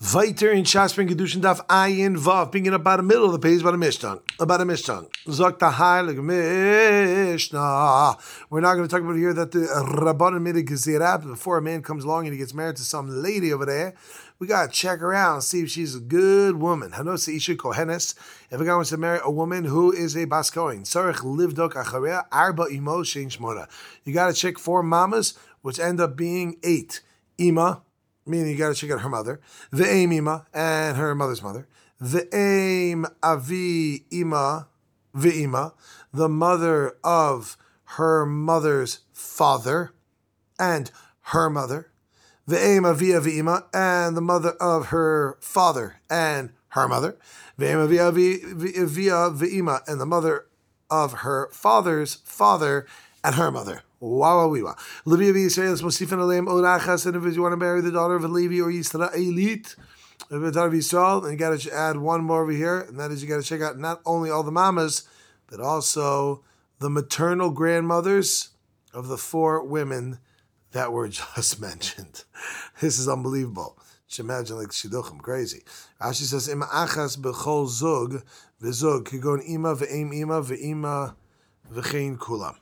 Weiter in Shaspring Kedushin Daf Ayin Vav, picking up about the middle of the page, about a Mishnah. Zok the Heilig Mishnah. We're not going to talk about here that the Rabbanan made a gezerah before a man comes along and he gets married to some lady over there. We got to check her out and see if she's a good woman. Hanos Isha Kohenes. If a guy wants to marry a woman who is a Bas Kohen, Sarech Livdok Acharea Arba Imo Shein Shmona. You got to check 4 mamas, which end up being 8. Ima, meaning you got to check out her mother. Ve'em ima, and her mother's mother. Ve'em avi ima, ve'ima, the mother of her mother's father, and her mother. Ve'em avia ve'ima, and the mother of her father, and her mother. Ve'em avia ve'ima, and the mother of her father's father, and her mother. Wow, Levi Yisrael Mosifan Aleim Orachas, and if you want to marry the daughter of a Levi or Yisraelit, the daughter of Yisrael, then you got to add one more over here, and that is you got to check out not only all the mamas, but also the maternal grandmothers of the 4 women that were just mentioned. This is unbelievable. Just imagine like Shidduchim, crazy. Rashi says, Ima achas b'chol zug, v'zug, kigon ima ve'em ima ve'ima v'chein kulam.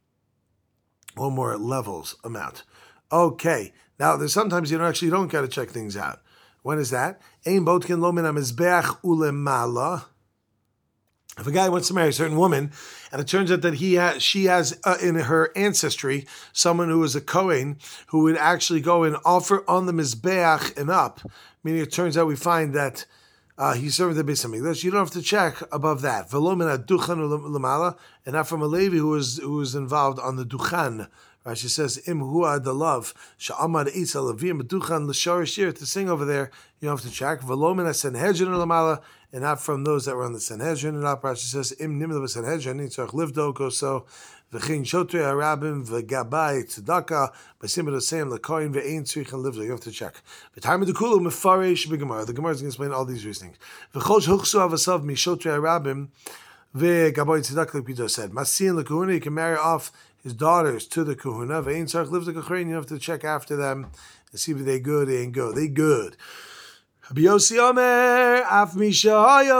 One more levels amount. Okay. Now, there's sometimes you don't got to check things out. When is that? Ein botkin lo min hamizbeach ulemala. If a guy wants to marry a certain woman, and it turns out that she has in her ancestry someone who is a Kohen who would actually go and offer on the mizbeach and up, meaning it turns out we find that he served the Beis Hamikdash. You don't have to check above that. V'lo min haduchan u'lemala, and not from a Levi who was involved on the duchan. Rashi says, Im huad the love sha'amad eitz alavim duchan l'sharish yir, to sing over there. You don't have to check. V'lo min hasenhedrin u'lemala, and not from those that were on the Sanhedrin. And up Rashi says, Im nimla v'Sanhedrin nitzarch livdok so v'chein shotrei harabim v'gabai tzedakah b'sim b'dosem l'koyin v'ein tzrichen livdok. You have to check. V'tayim d'kulu mefaresh b'gemara. The Gemara is going to explain all these reasonings. V'chosh huchsu avasav mi shotrei harabim v'gabai tzedakah, like Peter said. Masin l'kuhuna, you can marry off his daughters to the kuhuna. V'ein tzarch livdok achrein, you have to check after them and see if they good, they ain't good. They good. Biyosi Omer, Af Misha Haya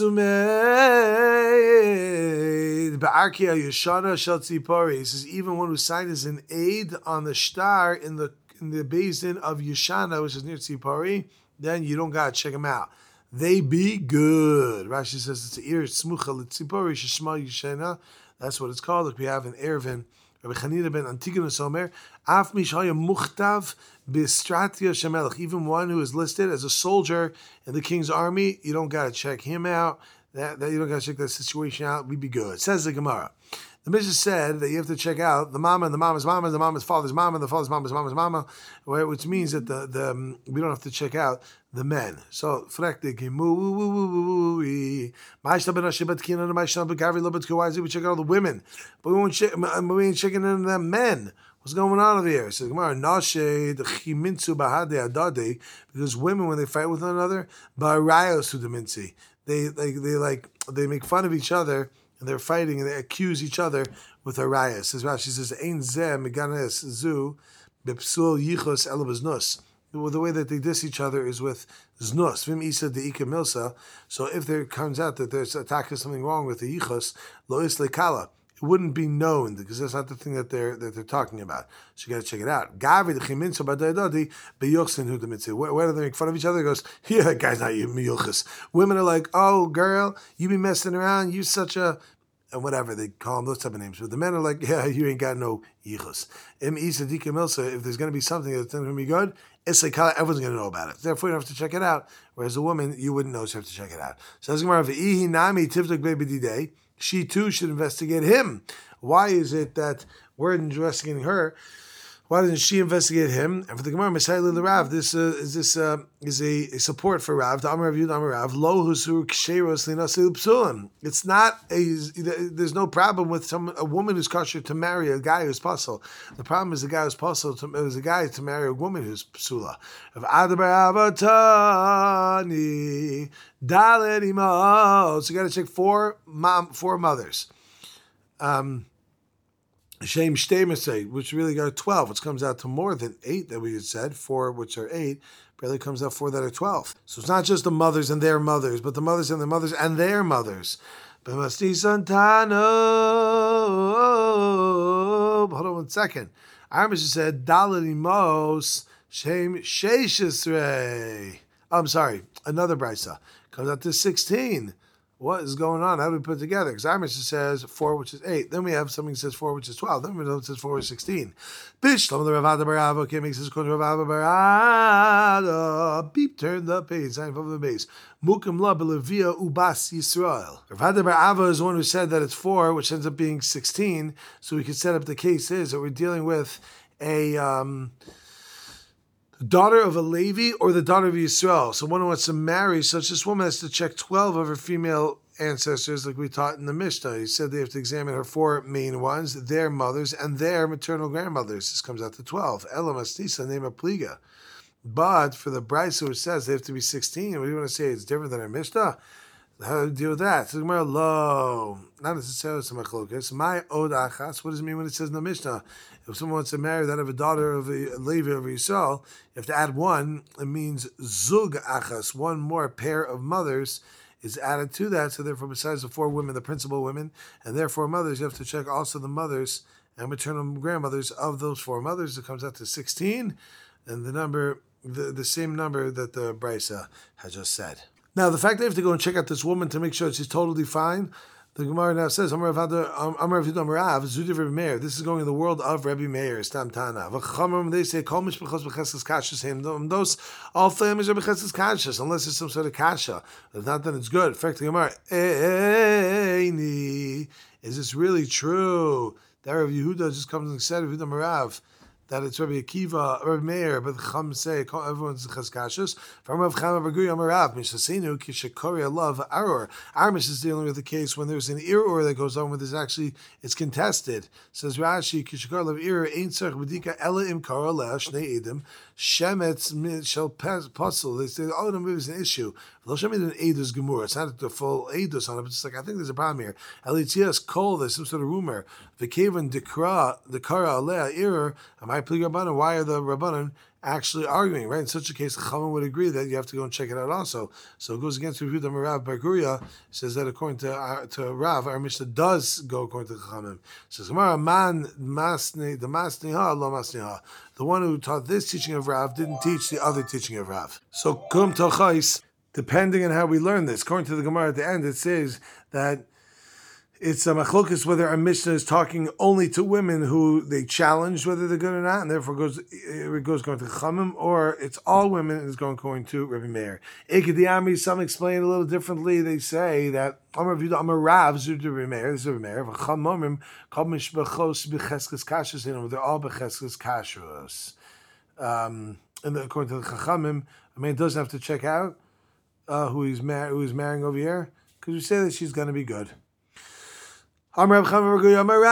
Chosumed, Ba'arkia Yeshana Shel Tzipori. He says, even one who signed as an aid on the shtar in the basin of Yeshana, which is near Tzipori, then you don't gotta check them out. They be good. Rashi says it's Ir Smucha L'Tzipori Sheshma Yeshana. That's what it's called. Like we have in Erevin. Rabbi Chanina ben Antigonus Omer, Af Mishaya Muchtav Bistratia Shemelech. Even one who is listed as a soldier in the king's army, you don't got to check him out. That you don't got to check that situation out. We'd be good. Says the Gemara. The Mishnah said that you have to check out the mama and the mama's mama, the mama's father's mama, the father's mama's mama, which means that the we don't have to check out the men. So why is we check out all the women, but we ain't checking in the men. What's going on over here? So Gemara, because women, when they fight with one another, they make fun of each other. And they're fighting and they accuse each other with arayas. Says Rashi says, "Ein zeh meganes zu bepsul yichos elo b'znus." The way that they diss each other is with znus. Vim isa deika milsa. So if there comes out that there's something wrong with the yichos, lo is lekala. It wouldn't be known because that's not the thing that they're talking about. So you got to check it out. Gavi dechiminso badayadadi beyochsin hu demitzi. Where do they make fun of each other? He goes, yeah, that guy's not miyuchas. Women are like, oh girl, you be messing around. You such a and whatever they call them, those type of names. But the men are like, yeah, you ain't got no yichus. Im isa dika milsa. If there's going to be something that's going to be good, it's like everyone's going to know about it. Therefore, you don't have to check it out. Whereas a woman, you wouldn't know, so you have to check it out. So as Gemara, v'ihi nami tivtuk be'b'didei. She too should investigate him. Why is it that we're investigating her? Why doesn't she investigate him? And for the Gemara, Mesayli l'Rav, this is a support for Rav. The Amar Rav Yud Amar Rav, Lo husur ksheros linasi l'psulim. It's not there's no problem with a woman who's kosher to marry a guy who's pasul. The problem is the guy who's pasul is a guy to marry a woman who's psula. Of adabar avatani dalet imo. So you got to check 4 mothers. Shem Shtemasei, which really got 12, which comes out to more than 8 that we had said, 4 which are 8. Barely comes out 4 that are 12. So it's not just the mothers and their mothers, but the mothers and their mothers and their mothers. B'masti santano. Hold on 1 second. Our Mishnah said, Dalad imos shem sheishisrei. I'm sorry, another brisa. Comes out to 16. What is going on? How do we put it together? Because our Mishnah says 4, which is 8. Then we have something that says 4, which is 12. Then we know it says 4, which is 16. Bishlam the Ravada Barava. Okay, makes this called Ravada Barada. Beep, turn the page. Sign from the base. Mukim la belevia ubas Yisrael. Ravada Barava is the one who said that it's 4, which ends up being 16. So we can set up the case is that we're dealing with a daughter of a Levi or the daughter of Yisrael. So one who wants to marry such this woman has to check 12 of her female ancestors, like we taught in the Mishnah. He said they have to examine her 4 main ones, their mothers, and their maternal grandmothers. This comes out to 12. Ela Mastisa, name of Pliga. But for the Brisa, which says they have to be 16, what do you want to say? It's different than our Mishnah? How do you deal with that? So Gemara, lo, not necessarily some machlokas. My od achas. What does it mean when it says in the Mishnah? If someone wants to marry that of a daughter of a Levi of Yisrael, you have to add 1. It means zug achas. 1 more pair of mothers is added to that. So therefore, besides the 4 women, the principal women, and their 4 mothers, you have to check also the mothers and maternal grandmothers of those 4 mothers. It comes out to 16, and the number, the same number that the Brisa has just said. Now, the fact that you have to go and check out this woman to make sure she's totally fine, the Gemara now says, Amar Rav Meir. This is going in the world of Rebbe Meir, Stam Tana. They say, those all families are b'cheskas kashas, unless it's some sort of kasha. If not, then it's good. In fact, the Gemara, is this really true? That Rav Yehuda just comes and said, Rav Merav, that it's Rabbi Akiva, Rabbi Meir, but the Chum say everyone's cheskashus. From Rav Chama Bargui Amarav, Mishasinu Kishakori love Aror. Our Mishnah is dealing with the case when there's an iror that goes on where there's actually it's contested. Says Rashi Kishakori love iror ain't tzarich b'dika ela im kara leah shnei edim shemetz shel puzzle. They say oh no, maybe it's an issue. Lo shemet an edus gemur. It's not the full edus on it, but it's like I think there's a problem here. Elitzias kol. There's some sort of rumor. V'kevan dekra the kara leah iror. Why are the Rabbanan actually arguing, right? In such a case, Chachamim would agree that you have to go and check it out also. So it goes against Rav Yehuda Rav Bar Guria, says that according to Rav, our Mishnah does go according to Chachamim. It says, the masniha, lo masniha. The one who taught this teaching of Rav didn't teach the other teaching of Rav. So, kum tochais, depending on how we learn this, according to the Gemara at the end, it says that it's a machlokas whether our Mishnah is talking only to women who they challenge whether they're good or not, and therefore it goes going to Chamim, or it's all women and it's going to Rabbi Meir. Ekadiyami, some explain a little differently. They say that Amar Rav Zud Rabbi Meir, this is Rabbi Meir, V'chamomim kol mishbachos b'cheskes kashus, they're all b'cheskes kashus. And according to the Chachamim, I mean, it doesn't have to check out who he's marrying over here, because we say that she's going to be good. Then you have to go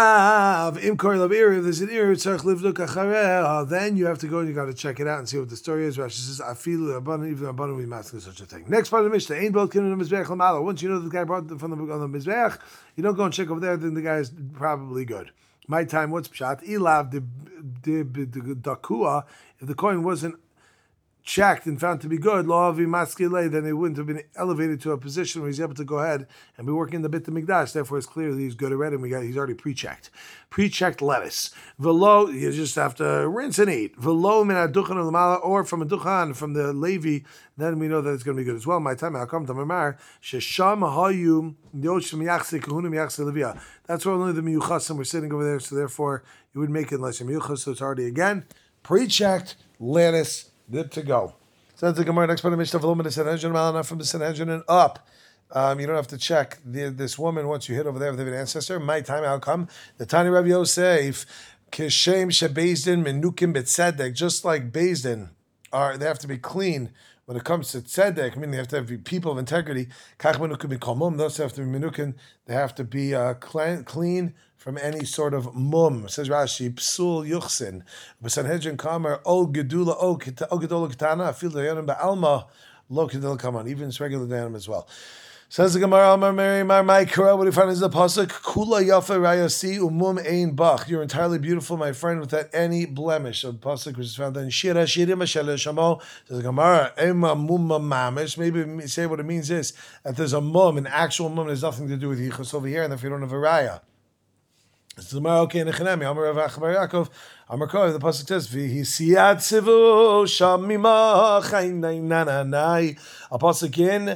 and you got to check it out and see what the story is. Rashi says, I feel even abundant we masking such a thing. Next part of the Mishnah, ain't both kindergarten Mizbeach Lamala. Once you know the guy brought them from the Mizbeach, you don't go and check over there, then the guy is probably good. My time, what's pshat? Ilav the dakua. If the coin wasn't checked and found to be good, then it wouldn't have been elevated to a position where he's able to go ahead and be working the bit of Mikdash. Therefore, it's clear that he's good already, and he's already pre-checked. Pre-checked lettuce. Velo, you just have to rinse and eat. Velo min aduchan u'lamala, or from a duchan, from the Levi, then we know that it's going to be good as well. My time, I'll come to Mamar. Shesham hayu yoshim yachse kahunim yachse levia. That's where only the miyuchasim were sitting over there, so therefore you would make it unless you're miyuchas, so it's already again pre-checked lettuce. Good to go. So that's the Gemara. Next part of Mishnah, from the Sanhedrin and up. You don't have to check this woman once you hit over there with an ancestor. My time, how come? The Tani Rav Yosef, Kishem Shebezdin Menukim Betzedek, just like Bezdin, they have to be clean when it comes to tzedek. I mean, they have to be people of integrity. Kach Menukim Bekomum, those have to be Menukim. They have to be clean from any sort of mum. Says Rashi, psul yuchsin. B'sanhedrin kamer, o gedula, o gedola ketana, afil dayanim ba'alma, lo gedula kaman. Even it's regular dayanim as well. Says the Gemara, Amar Mary, Mar Maikra, what do you find is the pasuk? Kula yafa rayasi umum ein bach. You're entirely beautiful, my friend, without any blemish. So the pasuk which is found in Shira Shirim Shel Shamo. Says the Gemara, Ema mumma mamish. Maybe say what it means is that there's a mum, an actual mum, has nothing to do with yichus over here, and if you don't have a raya. It's the Gemara, okay, Nechanemi, Amar Rav Achabar Yaakov, Amar Koi, the pasuk says, V'hi siyat sivu shamima chaynai nananai. A pasuk in.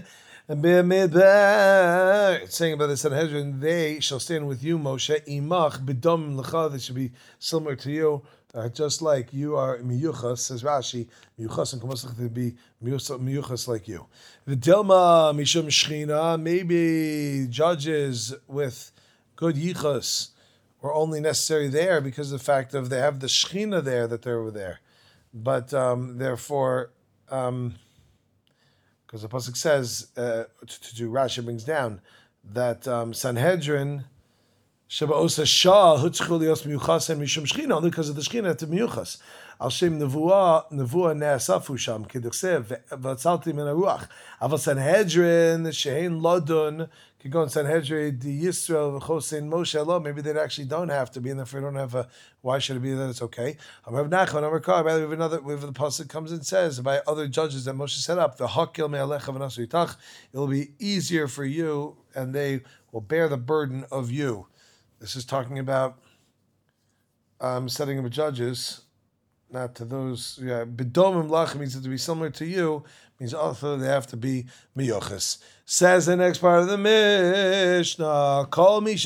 It's saying about the Sanhedrin, they shall stand with you, Moshe, imach b'dom l'cha, they should be similar to you, just like you are miyuchas, says Rashi, miyuchas and kamasach to be miyuchas like you. V'delma mishum shchina, maybe judges with good yichas were only necessary there because of the fact of they have the shchina there, that they're over there. But therefore, because the pasuk says, to Rashi brings down that Sanhedrin Sheba Osa Shah Hutzchul Lios Miyuchas and Mishum Shchina, only because of the Shchina to Miyuchas. Al Shem Nevuah Ne'asafu Sham K'dichsev V'atzalti Min HaRuach. Aval Sanhedrin Shehein Lodun could go in Sanhedrin the Yisrael V'chosein Moshe Allah. Maybe they actually don't have to be, and therefore don't have a. Why should it be that it's okay? Rav Nachman, Amar Kar. We have another. We have the pasuk comes and says by other judges that Moshe set up the Hakil Me'alecha V'nasu Yitach. It will be easier for you, and they will bear the burden of you. This is talking about setting up judges, not to those. B'domim lach means to be similar to you, means also they have to be miyuchas. Says the next part of the Mishnah, call me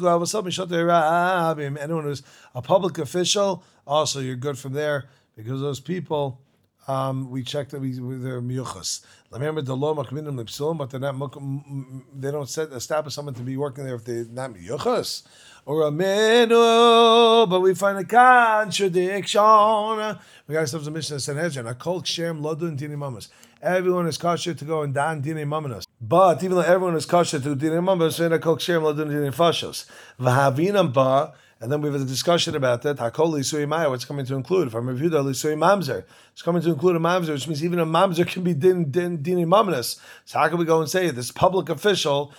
rabim. Anyone who's a public official, also you're good from there, because those people, we check that they're miyuchas. Remember the law makminim lipsilum, but they're not. They don't establish someone to be working there if they're not miyuchas. Or a menu, but we find a contradiction. We got ourselves a mission of Sanhedrin. A kol kshem lodun dini mamas. Everyone is kosher to go and dan dini mamanos. But even though everyone is kosher to dini mamas, a kol kshem lodun dini fashos. V'havinam ba. And then we have a discussion about that. Hakol lisui maya, what's coming to include? From Rev Yehuda lisui mamzer. It's coming to include a mamzer, which means even a mamzer can be dini mamanos. So how can we go and say this public official,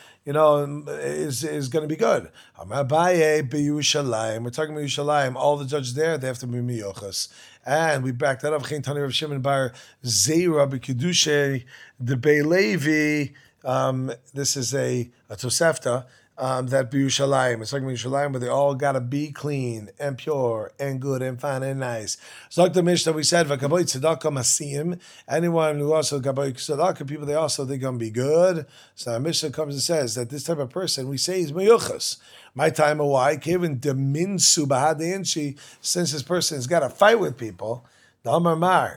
is going to be good? We're talking about Yerushalayim. All the judges there, they have to be miyuchas. And we back that up. Chen Tani Rav Shimon bar Zeira b'kedushay de Levi. This is a Tosefta. That Yerushalayim. It's talking about Yerushalayim, where they all gotta be clean and pure and good and fine and nice. So like the Mishnah we said, V'kaboy tzedakah masim. Anyone who also kaboy tzedakah, people they're gonna be good. So our Mishnah comes and says that this type of person we say is meyuchas. My time of why Kevin deminsu bahadeinchi, since this person has got to fight with people. The Amar Mar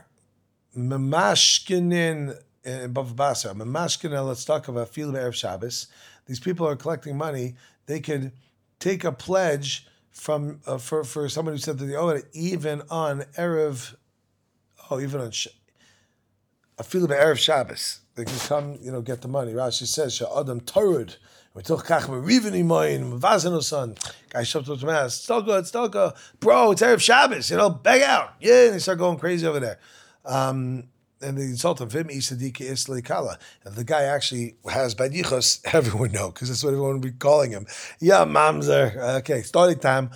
memashkinin above basar memashkinin. Let's talk about fil be'erev Shabbos. These people are collecting money. They could take a pledge from for someone who said that they owe it even on Erev, even on Afilu Erev Shabbos. They can come, get the money. Rashi says, "Sha'adam tarud." We took kach merivini moin vazanosan. Guy shows up to mass. Stalka, bro. It's Erev Shabbos. Beg out. Yeah, and they start going crazy over there. And they insult him. If the guy actually has bad yichus, everyone know, because that's what everyone would be calling him. Yeah, mamzer. Okay, starting time.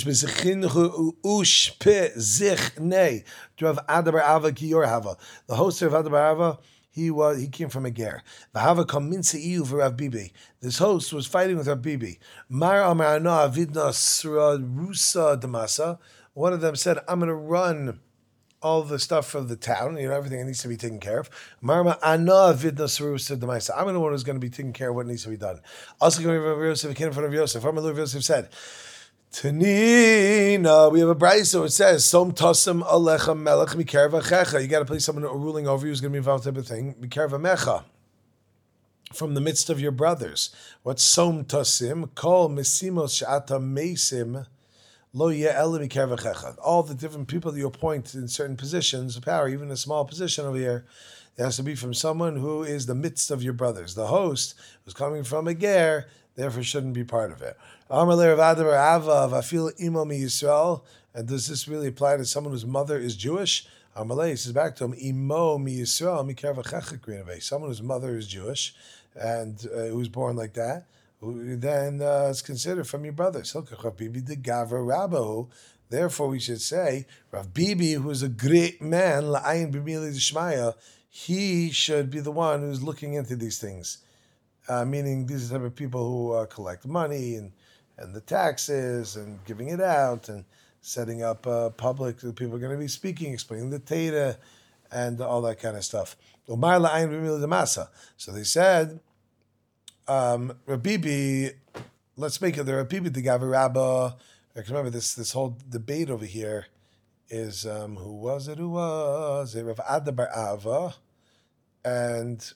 To have Adabar Ava Kiyor Hava. The host of Adabar Ava, he came from a ger. V'hava kom minzeiu v'Rav Bibi. This host was fighting with Rav Bibi. Mar amar ana avidna sra rusa damasa. One of them said, I'm going to run all the stuff from the town, everything that needs to be taken care of. Marma ana vidna sarusa demaisa. I'm the one who's going to be taking care of what needs to be done. Also, going to Rav Yosef, he came in front of Yosef. Rav Yosef said, Tanina, we have a brayso. It says, Som tasim alecha melech mikerav achecha. You got to place someone ruling over you who's going to be involved in everything. Mikerav amecha. From the midst of your brothers. What's som tasim? Kol mesimos she'ata mesim. All the different people that you appoint in certain positions of power, even a small position over here, it has to be from someone who is the midst of your brothers. The host who's coming from a ger, therefore shouldn't be part of it. And does this really apply to someone whose mother is Jewish? Amalei says back to him, Imo mi Yisrael mi kervachecha. Someone whose mother is Jewish and who was born like that, who then is considered from your brothers. Therefore, we should say Rav Bibi, who is a great man, la'ayin b'mili d'shmaya, he should be the one who's looking into these things. Meaning these are the type of people who collect money and the taxes and giving it out and setting up public. People are going to be speaking, explaining the Torah and all that kind of stuff. So they said, Rabbi, let's make it the Rabbi the Gavi Rabbah. Remember this whole debate over here is who was it? Rav Ada bar Ava and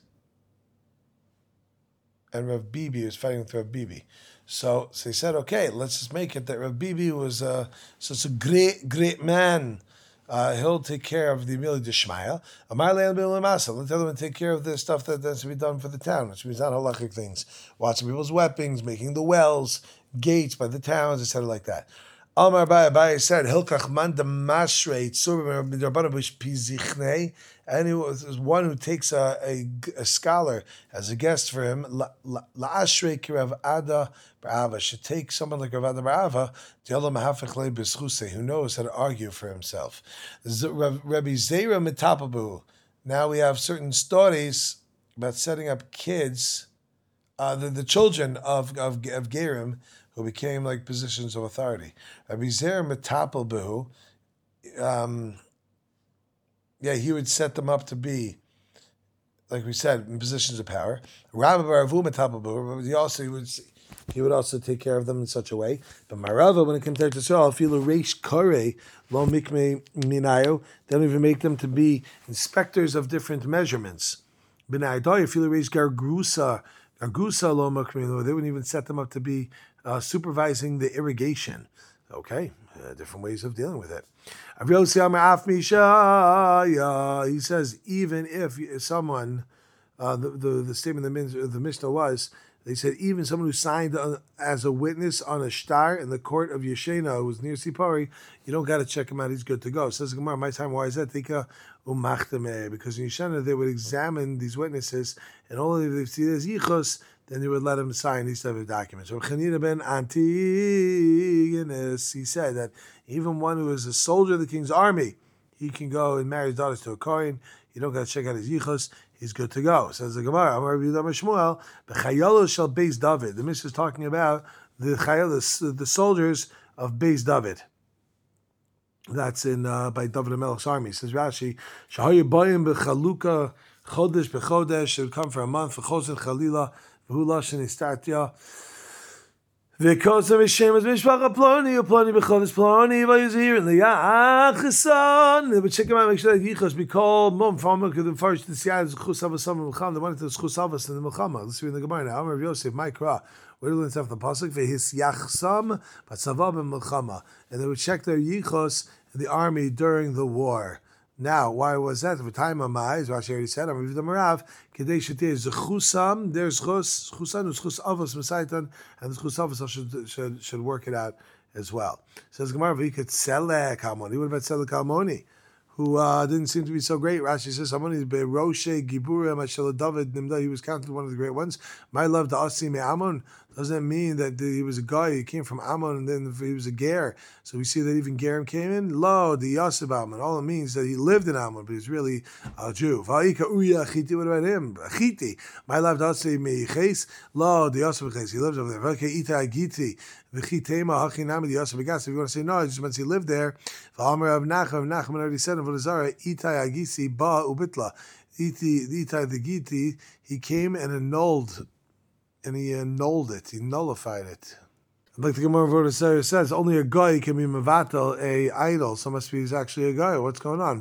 Rav Bibi was fighting with Rav Bibi. So they said, okay, let's just make it that Rav Bibi was such a great man. He'll take care of the Emili Deshmaya. Let the other one take care of the stuff that has to be done for the town, which means not halachic things. Watching people's weapons, making the wells, gates by the towns, etc. like that. Amar Abaye said, Hilkach man de mashrei tzur b'darbanah b'shpizichnei. And one who takes a scholar as a guest for him, la'ashrei kirav ada b'ava, should take someone like Rav Ada b'ava, who knows how to argue for himself. Rabbi Zera mitapabu. Now we have certain stories about setting up kids, the children of Gerim, who became like positions of authority. Rabbi Zera mitapabu. He would set them up to be, like we said, in positions of power. Rabbi Baravu metapabu. He would also take care of them in such a way. But Marava, when it comes to Yisrael, feel a reish kare lo mikme minayo. They don't even make them to be inspectors of different measurements. B'nai feel a reish gargusa lo mikme. They wouldn't even set them up to be supervising the irrigation. Okay, different ways of dealing with it. He says, even if someone, the statement of the Mishnah was, they said, even someone who signed as a witness on a shtar in the court of Yeshena, who was near Sipori, you don't got to check him out, he's good to go. Says Gemara, my time, why is that? Because in Yeshena, they would examine these witnesses, and only if they see there's yichus, then they would let him sign these type of documents. So Chanina ben Antigonus, he said that even one who is a soldier of the king's army, he can go and marry his daughters to a Kohen. You don't got to check out his yichus. He's good to go. Says the Gemara, Amar Rabbi Yehuda Shmuel, B'chayalos shel Beis David. The Mishnah is talking about the chayalos, the soldiers of Beis David. That's in by David HaMelech's army. Says Rashi, Shahayu bayim b'chaluka chodesh b'chodesh. Should come for a month for chosin chalila. V'hulashin istatya. Because of his shame as mishpacha ploni, ploni b'chodesh ploni, v'yizir in the yachason. They would check him out, make sure that yichos be called mum from the first the siyad is chus avos in the milchama. They wanted to chus avos in the milchama. Let's read in the Gemara now. Amar Yosef, Ma'ikra. Where do we learn stuff the pasuk? V'his yachsam b'tzavav b'milchama. And they would check their yichos in the army during the war. Now, why was that? For time of my, as Rashi already said, I'm reviewing the Marav, Kedei Sheteh Zechusam, there's Chus, Chusan, Chus Avos Mesaitan, and the Chus Avos should work it out as well. Says Gemara, V'ikot Selek Halmoni. What about Selek Halmoni? Who didn't seem to be so great. Rashi says, Halmoni Beroshe Gibura Mashal David Nimda. He was counted one of the great ones. My love, the Asi Me Amon. Doesn't mean that he was a guy, he came from Ammon, and then he was a ger. So we see that even Gerim came in. Lo, the Yosef Ammon. All it means that he lived in Ammon, but he's really a Jew. What about him? Achiti. My love does say me ches. Lo, the Yosef ches. He lives over there. Okay, Ita Agiti. V'chitema hachinami the Yosef gas. If you want to say no, it just means he lived there. V'amer of Nachman already said of Vodazara, Ita Agisi ba ubitla. Ita the Giti, he came and annulled. And he annulled it. He nullified it. Like the Gemara says, only a guy can be mevatel a idol. So must be he's actually a guy. What's going on?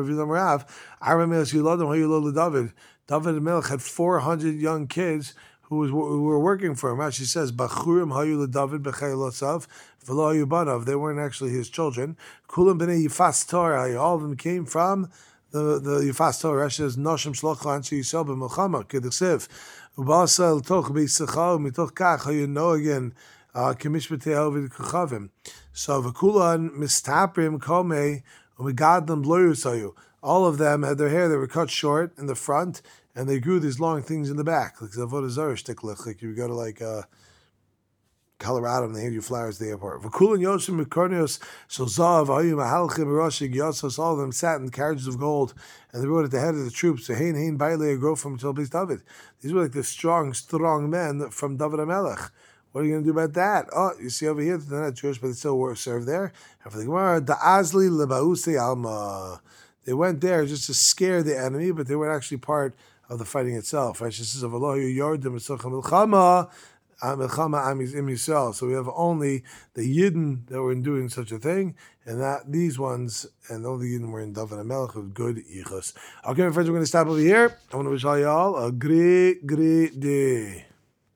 David Melech had 400 young kids who were working for him. She says, Bachurim hayu David b'chaylosav v'lo hayu banav. They weren't actually his children. Kulam b'nei Yifas Torah. All of them came from the Yifas Torah. Rashi says, Noshim shlocha anshe Yisrael b'milchama k'dechsev. Ubasa l'toch b'yisachar mitoch kach hayu noagen k'mishpatei ovid k'chavim. So v'kulan mistaprim komei And we got them bloyusayu. All of them had their hair, they were cut short in the front, and they grew these long things in the back. Like Zavodah Zarah shticklich, like you go to like Colorado and they hand you flowers at the airport. V'kulan Yoshim Mikornios Shalzav Ayim Ahalchim Roshig Yosos. All of them sat in carriages of gold, and they rode at the head of the troops. Hein Baile grow from Beis David. These were like the strong men from David HaMelech. What are you going to do about that? Oh, you see over here, they're not Jewish, but they still serve there. And for the Gemara, the Azli Lebausi Alma. They went there just to scare the enemy, but they weren't actually part of the fighting itself. Right? She says, so we have only the Yidden that were doing such a thing, and that these ones, and only Yidden were in David HaMelech with good yichus. Okay, my friends, we're going to stop over here. I want to wish all y'all a great day.